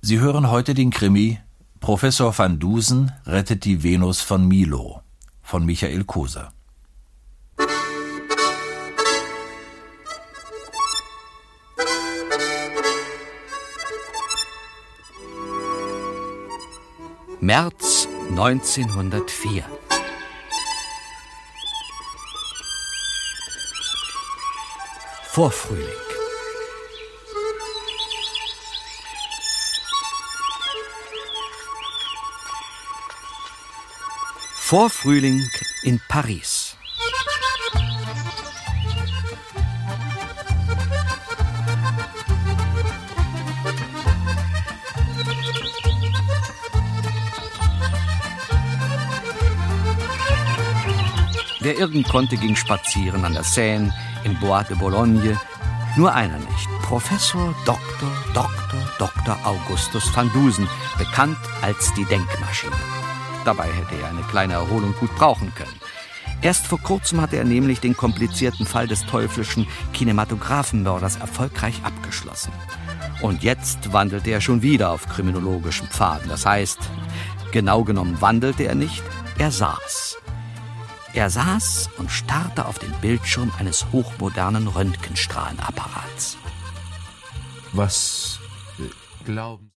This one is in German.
Sie hören heute den Krimi Professor van Dusen rettet die Venus von Milo von Michael Koser. März 1904. Vorfrühling. Vorfrühling in Paris. Wer irgend konnte, ging spazieren an der Seine, im Bois de Boulogne. Nur einer nicht. Professor Dr. Augustus van Dusen, bekannt als die Denkmaschine. Dabei hätte er eine kleine Erholung gut brauchen können. Erst vor kurzem hatte er nämlich den komplizierten Fall des teuflischen Kinematographenmörders erfolgreich abgeschlossen. Und jetzt wandelte er schon wieder auf kriminologischen Pfaden. Das heißt, genau genommen wandelte er nicht, er saß. Er saß und starrte auf den Bildschirm eines hochmodernen Röntgenstrahlenapparats. Was glauben